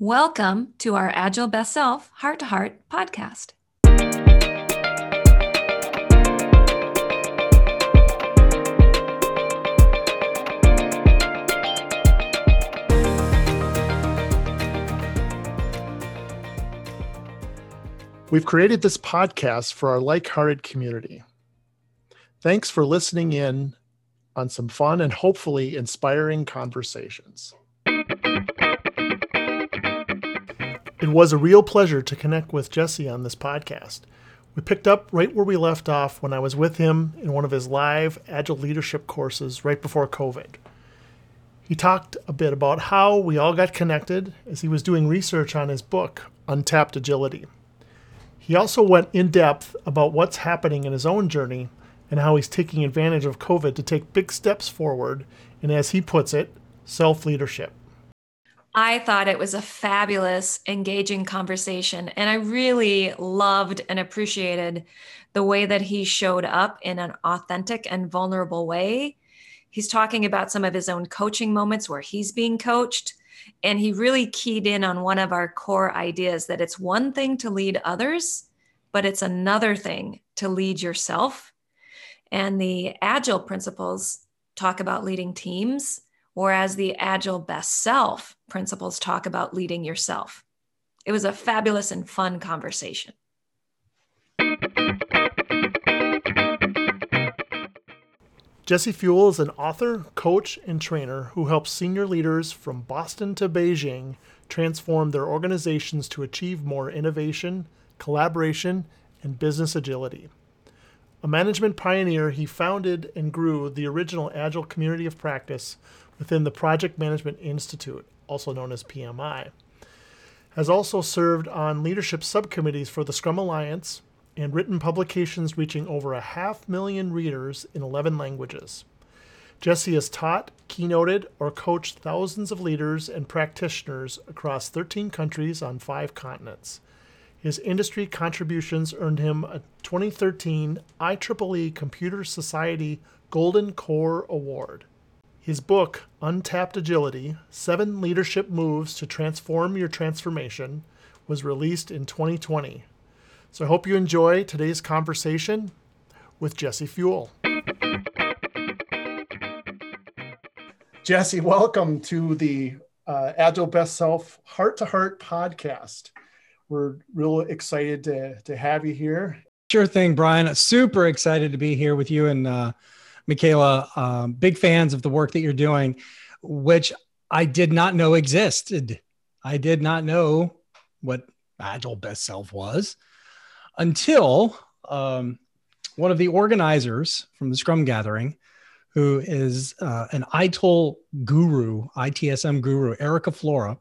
Welcome to our Agile Best Self Heart to Heart podcast. We've created this podcast for our like-hearted community. Thanks for listening in on some fun and hopefully inspiring conversations. It was a real pleasure to connect with Jesse on this podcast. We picked up right where we left off when I was with him in one of his live Agile leadership courses right before COVID. He talked a bit about how we all got connected as he was doing research on his book, Untapped Agility. He also went in depth about what's happening in his own journey and how he's taking advantage of COVID to take big steps forward and, as he puts it, self-leadership. I thought it was a fabulous, engaging conversation, and I really loved and appreciated the way that he showed up in an authentic and vulnerable way. He's talking about some of his own coaching moments where he's being coached, and he really keyed in on one of our core ideas that it's one thing to lead others, but it's another thing to lead yourself. And the Agile principles talk about leading teams, whereas the Agile Best Self principles talk about leading yourself. It was a fabulous and fun conversation. Jesse Fuel is an author, coach, and trainer who helps senior leaders from Boston to Beijing transform their organizations to achieve more innovation, collaboration, and business agility. A management pioneer, he founded and grew the original Agile community of practice within the Project Management Institute, also known as PMI. Has also served on leadership subcommittees for the Scrum Alliance and written publications reaching over 500,000 readers in 11 languages. Jesse has taught, keynoted, or coached thousands of leaders and practitioners across 13 countries on 5 continents. His industry contributions earned him a 2013 IEEE Computer Society Golden Core Award. His book, Untapped Agility, 7 Leadership Moves to Transform Your Transformation, was released in 2020. So I hope you enjoy today's conversation with Jesse Fuel. Jesse, welcome to the Agile Best Self Heart to Heart podcast. We're real excited to have you here. Sure thing, Brian. Super excited to be here with you and Michaela. Big fans of the work that you're doing, which I did not know existed. I did not know what Agile Best Self was until one of the organizers from the Scrum Gathering, who is an ITIL guru, ITSM guru, Erica Flora.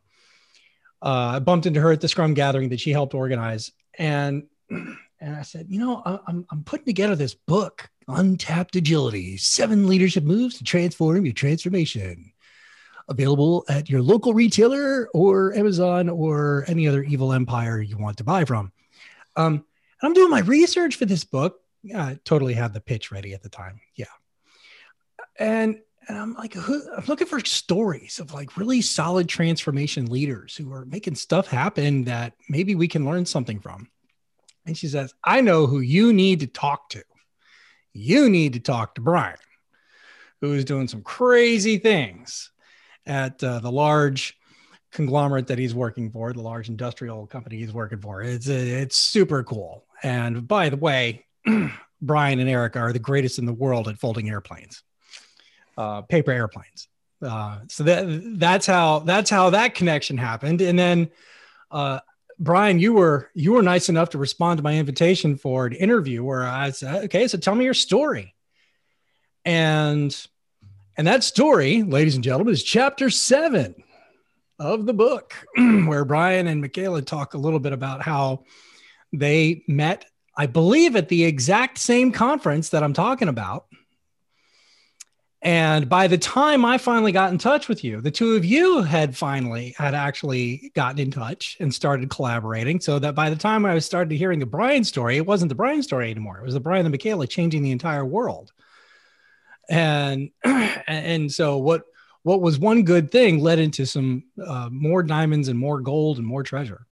I bumped into her at the Scrum Gathering that she helped organize. And I said, I'm putting together this book, Untapped Agility, 7 Leadership Moves to Transform Your Transformation. Available at your local retailer or Amazon or any other evil empire you want to buy from. I'm doing my research for this book. I totally had the pitch ready at the time. Yeah. And I'm like, I'm looking for stories of like really solid transformation leaders who are making stuff happen that maybe we can learn something from. And she says, I know who you need to talk to. You need to talk to Brian, who is doing some crazy things at the large conglomerate that he's working for, the large industrial company he's working for. It's super cool. And by the way, Brian and Eric are the greatest in the world at folding airplanes, paper airplanes. So that's how that connection happened. And then, Brian, you were nice enough to respond to my invitation for an interview where I said, okay, so tell me your story. And that story, ladies and gentlemen, is chapter 7 of the book, where Brian and Michaela talk a little bit about how they met, I believe, at the exact same conference that I'm talking about. And by the time I finally got in touch with you, the two of you had actually gotten in touch and started collaborating, so that by the time I was started hearing the Brian story, it wasn't the Brian story anymore. It was the Brian and Michaela changing the entire world. And so what was one good thing led into some more diamonds and more gold and more treasure.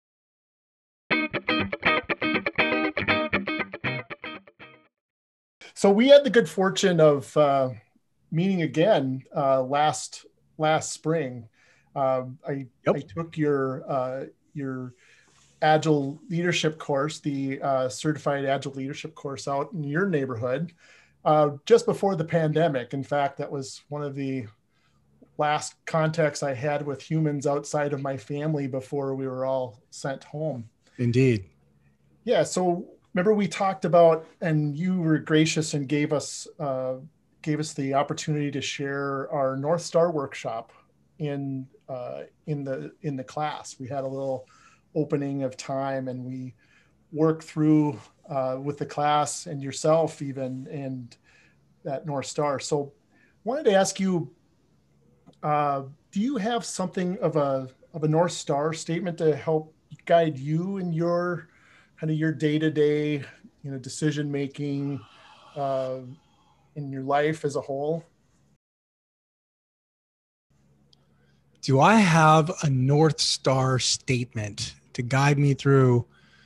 So we had the good fortune of meeting again last spring. I took your Agile leadership course, the certified Agile leadership course out in your neighborhood just before the pandemic. In fact, that was one of the last contacts I had with humans outside of my family before we were all sent home. Indeed. Yeah. So remember we talked about, and you were gracious and gave us the opportunity to share our North Star workshop in the class. We had a little opening of time, and we worked through with the class and yourself even, and that North Star. So wanted to ask you, do you have something of a North Star statement to help guide you in your kind of your day-to-day, decision making in your life as a whole? Do I have a North Star statement to guide me through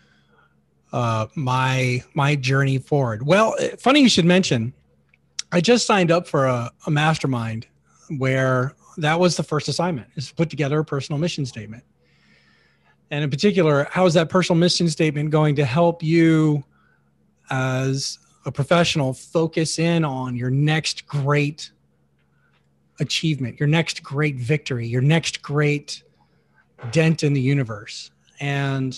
my journey forward? Well, funny you should mention, I just signed up for a mastermind where that was the first assignment, is to put together a personal mission statement. And in particular, how is that personal mission statement going to help you as a professional focus in on your next great achievement, your next great victory, your next great dent in the universe? And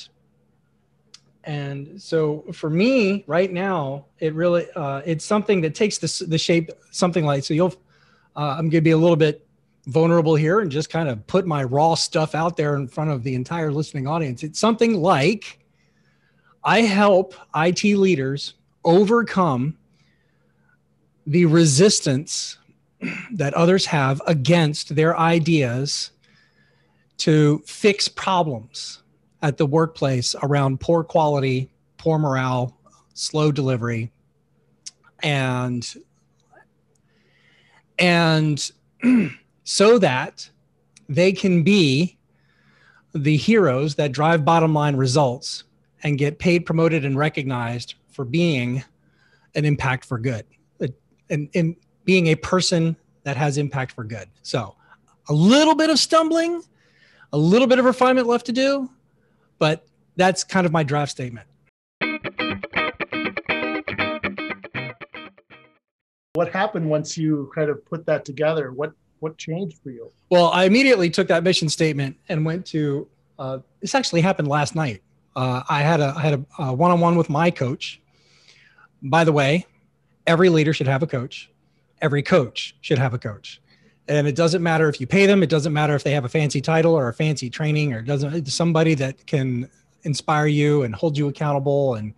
so for me right now, it really, it's something that takes the shape, something like, so I'm going to be a little bit vulnerable here and just kind of put my raw stuff out there in front of the entire listening audience. It's something like, I help IT leaders overcome the resistance that others have against their ideas to fix problems at the workplace around poor quality, poor morale, slow delivery, and so that they can be the heroes that drive bottom line results and get paid, promoted, and recognized for being an impact for good, and being a person that has impact for good. So a little bit of stumbling, a little bit of refinement left to do, but that's kind of my draft statement. What happened once you kind of put that together? What changed for you? Well, I immediately took that mission statement and went to, this actually happened last night. I had a one-on-one with my coach. By the way, every leader should have a coach. Every coach should have a coach. And it doesn't matter if you pay them. It doesn't matter if they have a fancy title or a fancy training, or somebody that can inspire you and hold you accountable. And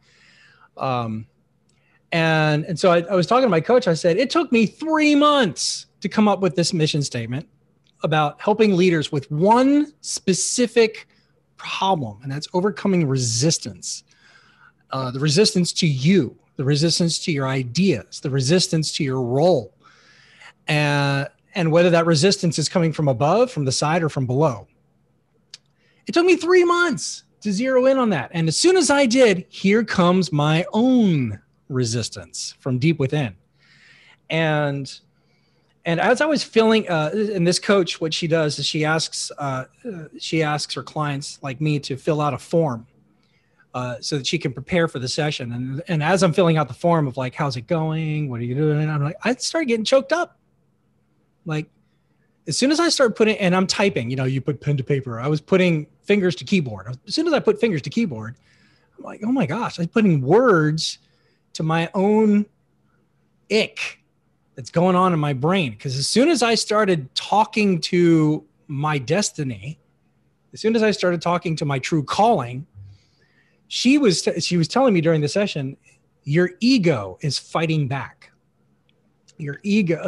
so I was talking to my coach. I said, it took me 3 months to come up with this mission statement about helping leaders with one specific problem, and that's overcoming resistance. The resistance to you, the resistance to your ideas, the resistance to your role. And whether that resistance is coming from above, from the side, or from below. It took me 3 months to zero in on that. And as soon as I did, here comes my own resistance from deep within. And as I was feeling, and this coach, what she does is she asks her clients like me to fill out a form so that she can prepare for the session. And as I'm filling out the form of like, how's it going? What are you doing? I'm like, I started getting choked up. Like, as soon as I start putting, and I'm typing, you put pen to paper. I was putting fingers to keyboard. As soon as I put fingers to keyboard, I'm like, oh my gosh, I'm putting words to my own ick that's going on in my brain. Because as soon as I started talking to my destiny, as soon as I started talking to my true calling, she was telling me during the session, your ego is fighting back. Your ego,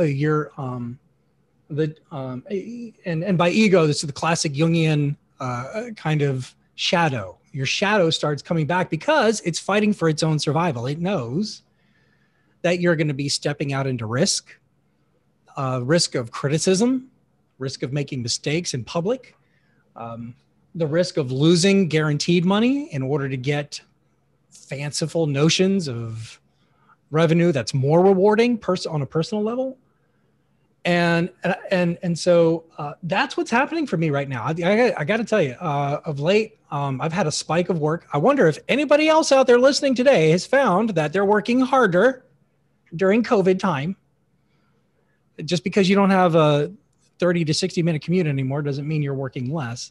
and by ego, this is the classic Jungian kind of shadow. Your shadow starts coming back because it's fighting for its own survival. It knows that you're going to be stepping out into risk of criticism, risk of making mistakes in public, the risk of losing guaranteed money in order to get fanciful notions of revenue that's more rewarding on a personal level. And so that's what's happening for me right now. I got to tell you, of late, I've had a spike of work. I wonder if anybody else out there listening today has found that they're working harder during COVID time. Just because you don't have a 30 to 60 minute commute anymore doesn't mean you're working less.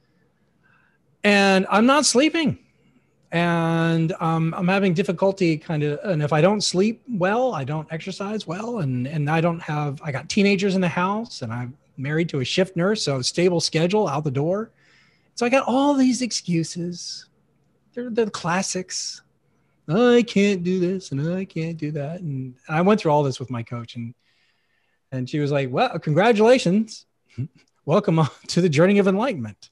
And I'm not sleeping. And I'm having difficulty and if I don't sleep well, I don't exercise well, and I got teenagers in the house, and I'm married to a shift nurse, so stable schedule out the door. So I got all these excuses. They're the classics. I can't do this and I can't do that. And I went through all this with my coach, and she was like, well, congratulations. Welcome to the journey of enlightenment.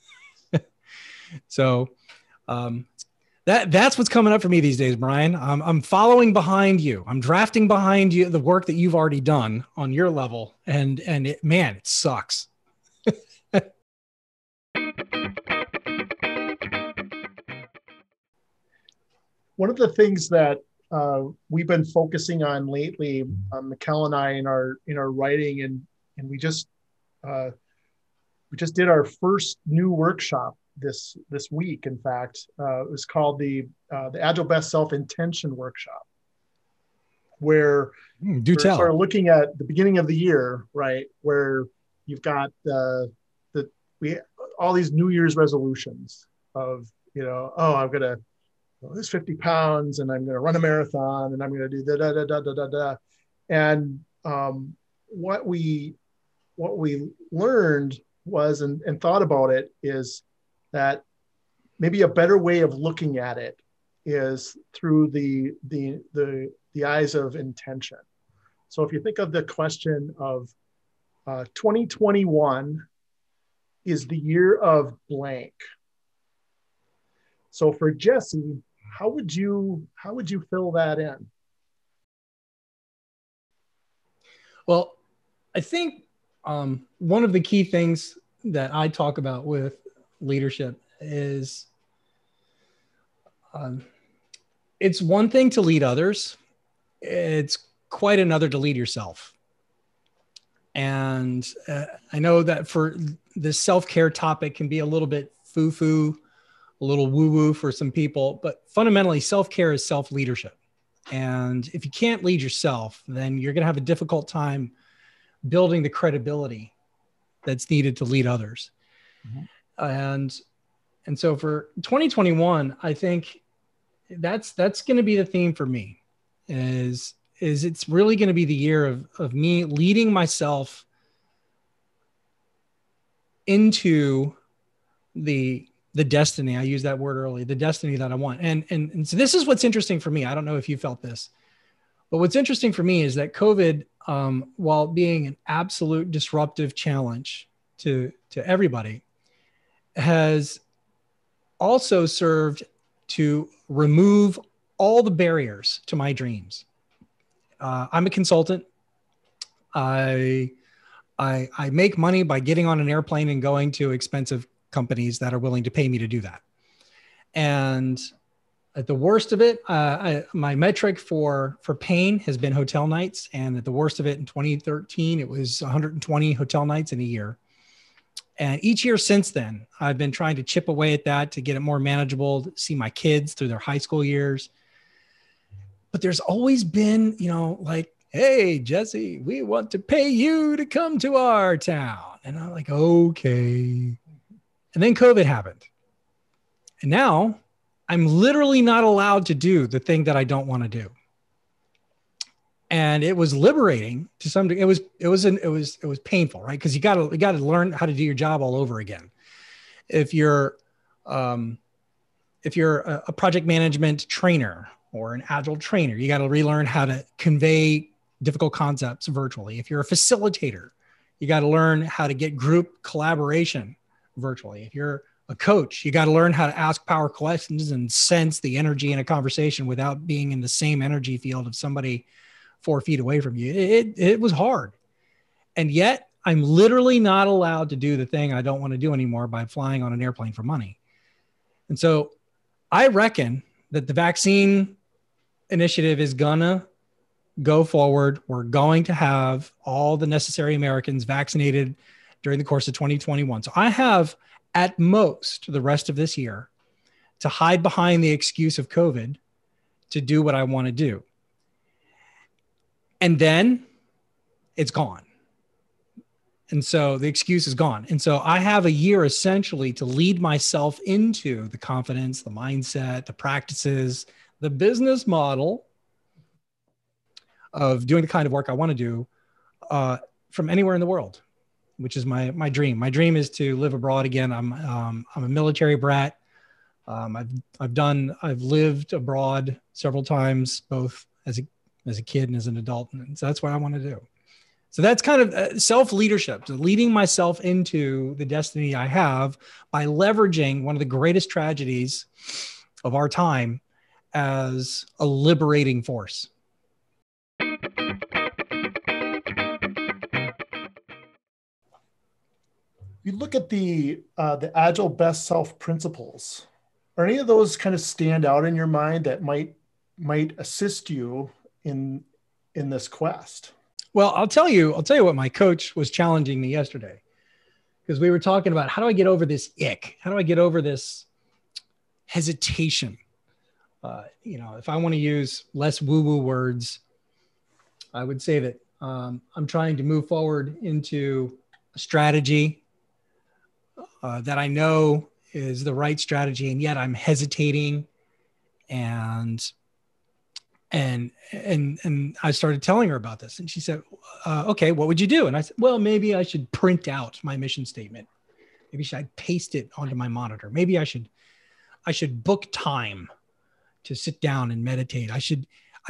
So, that's what's coming up for me these days, Brian. I'm following behind you. I'm drafting behind you the work that you've already done on your level, and it sucks. One of the things that we've been focusing on lately, Mikkel and I, in our writing, and we just did our first new workshop this week. In fact, it was called the Agile Best Self-Intention Workshop, where we're sort of looking at the beginning of the year, right, where you've got all these New Year's resolutions of, I'm gonna lose 50 pounds, and I'm gonna run a marathon, and I'm gonna do da. And what we learned was and thought about it is that maybe a better way of looking at it is through the eyes of intention. So if you think of the question of 2021 is the year of blank. So for Jesse, how would you fill that in? Well, I think one of the key things that I talk about with leadership is it's one thing to lead others. It's quite another to lead yourself. And I know that for this self-care topic can be a little bit foo-foo, a little woo-woo for some people, but fundamentally self-care is self-leadership. And if you can't lead yourself, then you're going to have a difficult time building the credibility that's needed to lead others. Mm-hmm. And so for 2021, I think that's going to be the theme for me is it's really going to be the year of me leading myself into the destiny. I used that word earlier, the destiny that I want. And so this is what's interesting for me. I don't know if you felt this, but what's interesting for me is that COVID, while being an absolute disruptive challenge to everybody, has also served to remove all the barriers to my dreams. I'm a consultant. I make money by getting on an airplane and going to expensive companies that are willing to pay me to do that. And at the worst of it, my metric for pain has been hotel nights. And at the worst of it in 2013, it was 120 hotel nights in a year. And each year since then, I've been trying to chip away at that to get it more manageable, to see my kids through their high school years. But there's always been, like, hey, Jesse, we want to pay you to come to our town. And I'm like, okay. And then COVID happened. And now I'm literally not allowed to do the thing that I don't want to do. And it was liberating to some degree. It was painful, right? Because you got to learn how to do your job all over again. If you're a project management trainer or an agile trainer, you got to relearn how to convey difficult concepts virtually. If you're a facilitator, you got to learn how to get group collaboration virtually. If you're a coach, you got to learn how to ask power questions and sense the energy in a conversation without being in the same energy field of somebody 4 feet away from you. It was hard. And yet I'm literally not allowed to do the thing I don't want to do anymore by flying on an airplane for money. And so I reckon that the vaccine initiative is gonna go forward. We're going to have all the necessary Americans vaccinated during the course of 2021. So I have at most the rest of this year to hide behind the excuse of COVID to do what I want to do. And then it's gone. And so the excuse is gone. And so I have a year essentially to lead myself into the confidence, the mindset, the practices, the business model of doing the kind of work I want to do from anywhere in the world, which is my dream. My dream is to live abroad again. I'm a military brat. I've lived abroad several times, both as a kid and as an adult. And so that's what I want to do. So that's kind of self-leadership, so leading myself into the destiny I have by leveraging one of the greatest tragedies of our time as a liberating force. You look at the Agile Best Self principles. Are any of those kind of stand out in your mind that might assist you in this quest? Well, I'll tell you what my coach was challenging me yesterday, because we were talking about how do I get over this ick? How do I get over this hesitation? If I want to use less woo-woo words, I would say that I'm trying to move forward into a strategy that I know is the right strategy, and yet I'm hesitating. And I started telling her about this, and she said, okay, what would you do? And I said, well, maybe I should print out my mission statement. Maybe I should paste it onto my monitor. Maybe I should book time to sit down and meditate. I should.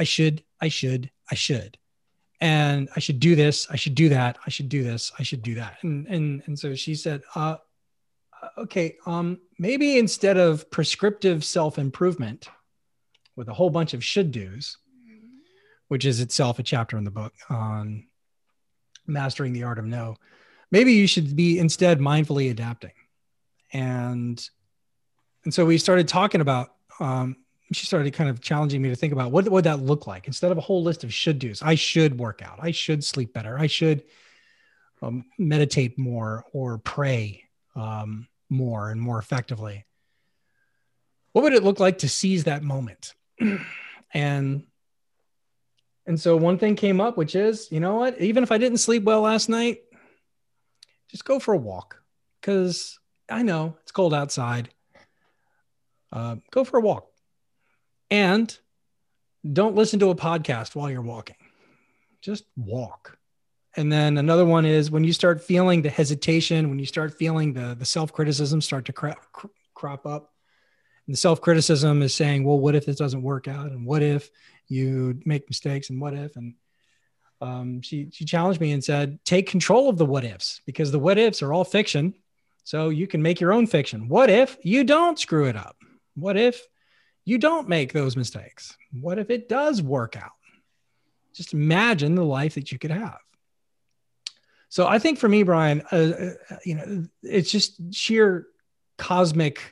And I should do this. I should do that. I should do this. I should do that. And so she said, okay, maybe instead of prescriptive self-improvement with a whole bunch of should do's, which is itself a chapter in the book on mastering the art of no, maybe you should be instead mindfully adapting. And so we started talking about, she started kind of challenging me to think about what would that look like instead of a whole list of should do's. I should work out. I should sleep better. I should meditate more or pray more and more effectively. What would it look like to seize that moment? And so one thing came up, which is, you know what, even if I didn't sleep well last night, just go for a walk, because I know it's cold outside. Go for a walk, and don't listen to a podcast while you're walking. Just walk. And then another one is when you start feeling the hesitation, when you start feeling the self-criticism start to crop up. And the self-criticism is saying, well, what if this doesn't work out? And what if you make mistakes? And what if? And she challenged me and said, take control of the what ifs, because the what ifs are all fiction. So you can make your own fiction. What if you don't screw it up? What if you don't make those mistakes? What if it does work out? Just imagine the life that you could have. So I think for me, Brian, it's just sheer cosmic,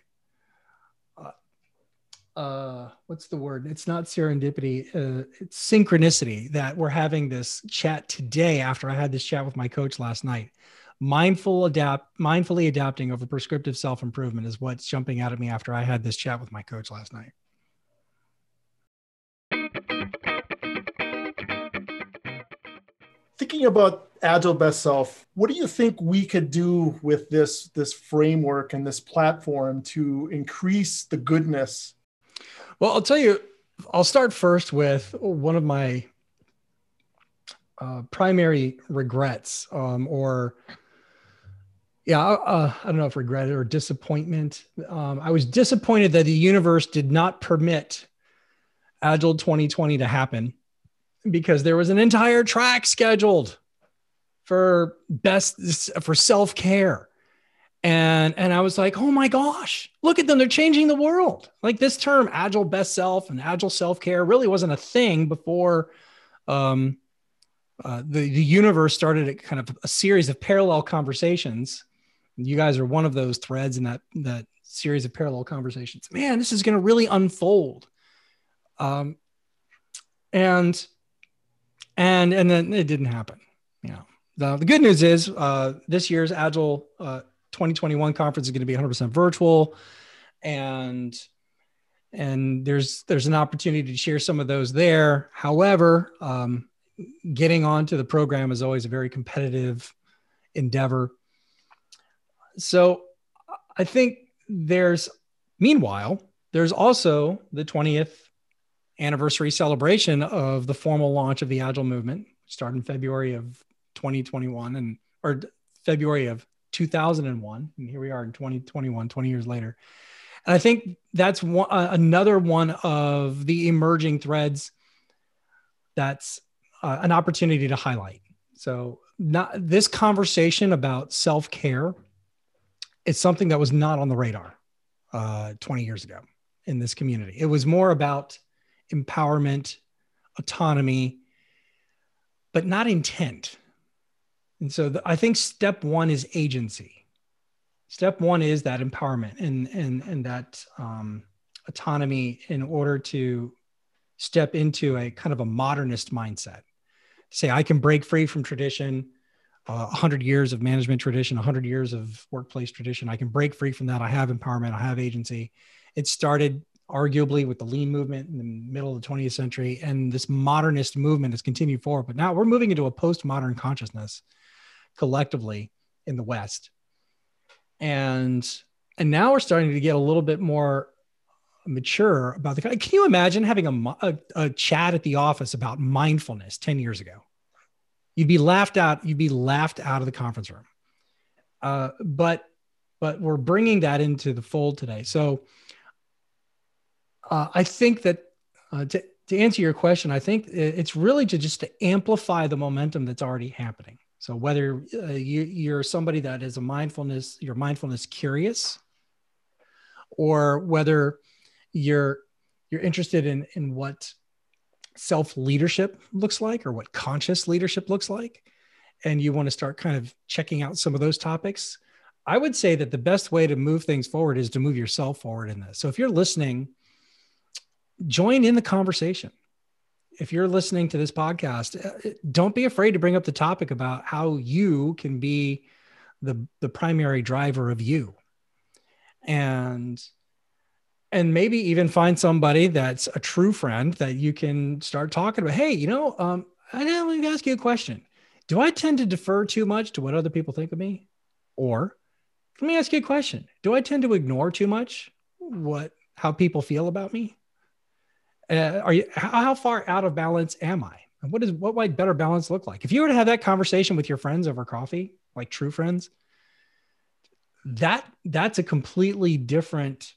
what's the word? It's not serendipity. It's synchronicity that we're having this chat today after I had this chat with my coach last night. Mindfully adapting over prescriptive self-improvement is what's jumping out at me after I had this chat with my coach last night. Thinking about Agile Best Self, what do you think we could do with this framework and this platform to increase the goodness? Well, I'll tell you, I'll start first with one of my primary regrets, I don't know if regret or disappointment. I was disappointed that the universe did not permit Agile 2020 to happen, because there was an entire track scheduled for self-care. And I was like, oh my gosh, look at them. They're changing the world. Like, this term Agile Best Self and Agile Self-Care really wasn't a thing before the universe started a kind of a series of parallel conversations. You guys are one of those threads in that series of parallel conversations. Man, this is going to really unfold. And then it didn't happen. The good news is this year's Agile 2021 conference is going to be 100% virtual, and there's an opportunity to share some of those there. However, getting onto the program is always a very competitive endeavor. So I think meanwhile, there's also the 20th anniversary celebration of the formal launch of the Agile movement, started in February of 2021 or February of 2001. And here we are in 2021, 20 years later. And I think that's another one of the emerging threads that's an opportunity to highlight. So this conversation about self-care is something that was not on the radar 20 years ago in this community. It was more about empowerment, autonomy, but not intent. And so I think step one is agency. Step one is that empowerment and that autonomy in order to step into a kind of a modernist mindset. Say, I can break free from tradition, 100 years of management tradition, 100 years of workplace tradition. I can break free from that. I have empowerment. I have agency. It started arguably with the lean movement in the middle of the 20th century. And this modernist movement has continued forward. But now we're moving into a postmodern consciousness collectively in the West. And now we're starting to get a little bit more mature about can you imagine having a chat at the office about mindfulness 10 years ago? You'd be laughed out. You'd be laughed out of the conference room. But we're bringing that into the fold today. So I think that to answer your question, I think it's really to amplify the momentum that's already happening. So whether you're somebody that is you're mindfulness curious, or whether you're interested in what self-leadership looks like or what conscious leadership looks like, and you want to start kind of checking out some of those topics, I would say that the best way to move things forward is to move yourself forward in this. So if you're listening, join in the conversation. If you're listening to this podcast, don't be afraid to bring up the topic about how you can be the primary driver of you. And maybe even find somebody that's a true friend that you can start talking about. Hey, I want to ask you a question. Do I tend to defer too much to what other people think of me? Or let me ask you a question. Do I tend to ignore too much how people feel about me? How far out of balance am I? And what might better balance look like? If you were to have that conversation with your friends over coffee, like true friends, that's a completely different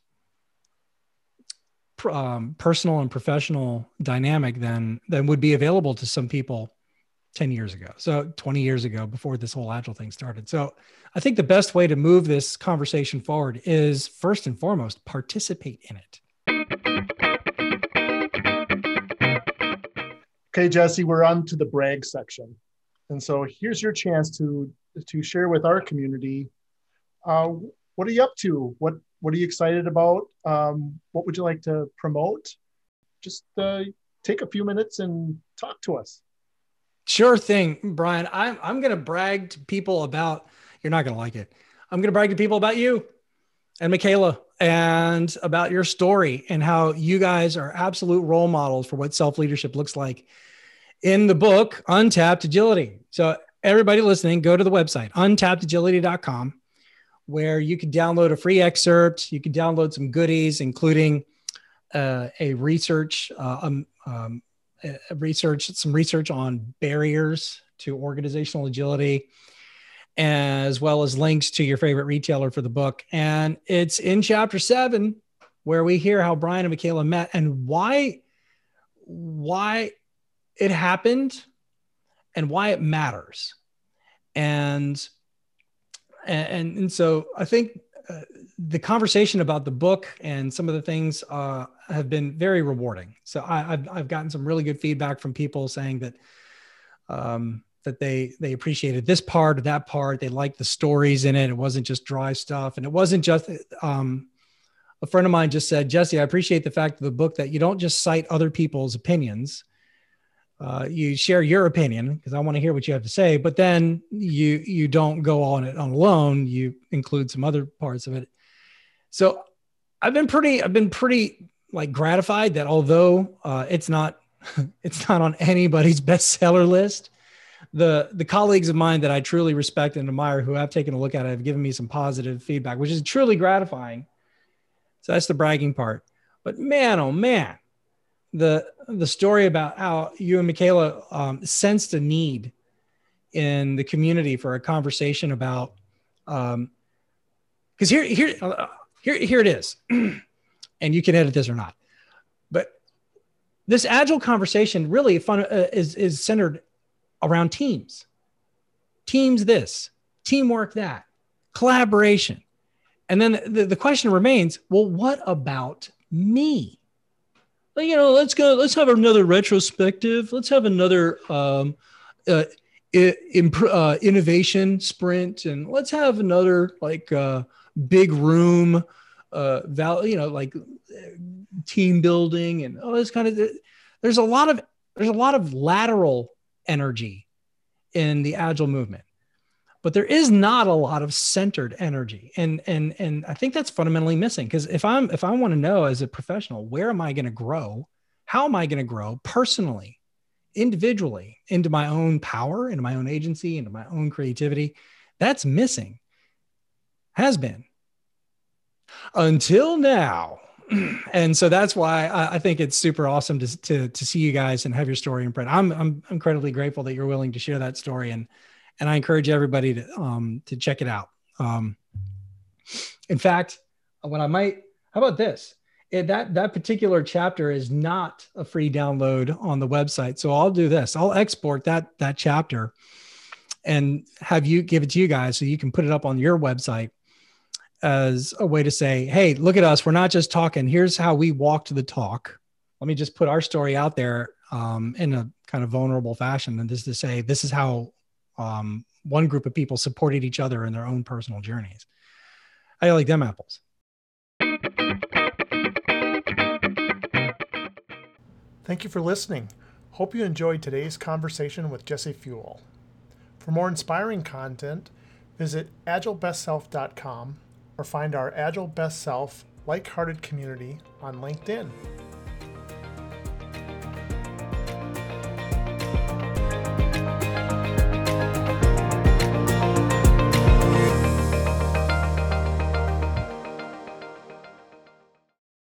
personal and professional dynamic than would be available to some people 10 years ago. So 20 years ago, before this whole Agile thing started. So I think the best way to move this conversation forward is, first and foremost, participate in it. Okay, Jesse, we're on to the brag section. And so here's your chance to share with our community. What are you up to? What are you excited about? What would you like to promote? Just take a few minutes and talk to us. Sure thing, Brian. I'm going to brag to people about, you're not going to like it. I'm going to brag to people about you and Michaela and about your story and how you guys are absolute role models for what self-leadership looks like in the book, Untapped Agility. So everybody listening, go to the website, untappedagility.com, where you can download a free excerpt. You can download some goodies, including some research on barriers to organizational agility, as well as links to your favorite retailer for the book. And it's in chapter 7, where we hear how Brian and Michaela met and why it happened and why it matters. And so I think the conversation about the book and some of the things have been very rewarding. So I've gotten some really good feedback from people saying that that they appreciated this part or that part. They liked the stories in it. It wasn't just dry stuff. And it wasn't just, a friend of mine just said, Jesse, I appreciate the fact of the book that you don't just cite other people's opinions. You share your opinion because I want to hear what you have to say, but then you don't go on it on alone. You include some other parts of it. So I've been pretty like gratified that although it's not on anybody's bestseller list, the colleagues of mine that I truly respect and admire who have taken a look at it have given me some positive feedback, which is truly gratifying. So that's the bragging part. But man, oh man, the story about how you and Michaela sensed a need in the community for a conversation about, because here it is, and you can edit this or not, but this Agile conversation really is centered around teams. Teams this, teamwork that, collaboration. And then the question remains, well, what about me? Let's have another retrospective. Let's have another innovation sprint. And let's have another big room, team building and all this kind of, there's a lot of lateral energy in the Agile movement. But there is not a lot of centered energy. And I think that's fundamentally missing. Because if I want to know as a professional, where am I going to grow? How am I going to grow personally, individually, into my own power, into my own agency, into my own creativity? That's missing. Has been. Until now. And so that's why I think it's super awesome to see you guys and have your story in print. I'm incredibly grateful that you're willing to share that story, and I encourage everybody to check it out. In fact, how about this? That particular chapter is not a free download on the website. So I'll do this. I'll export that chapter and have you give it to you guys so you can put it up on your website as a way to say, hey, look at us. We're not just talking. Here's how we walked the talk. Let me just put our story out there in a kind of vulnerable fashion. And just to say, this is how one group of people supported each other in their own personal journeys. How do you like them apples? Thank you for listening. Hope you enjoyed today's conversation with Jesse Fuel. For more inspiring content, visit agilebestself.com or find our Agile Best Self like-hearted community on LinkedIn.